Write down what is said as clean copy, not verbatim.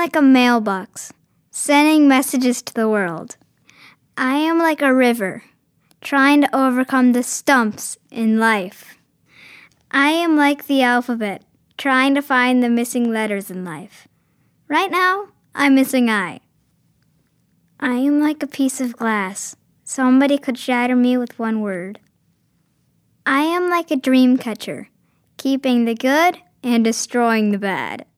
like a mailbox, sending messages to the world. I am like a river, trying to overcome the stumps in life. I am like the alphabet, trying to find the missing letters in life. Right now, I'm missing I. I am like a piece of glass. Somebody could shatter me with one word. I am like a dream catcher, keeping the good and destroying the bad.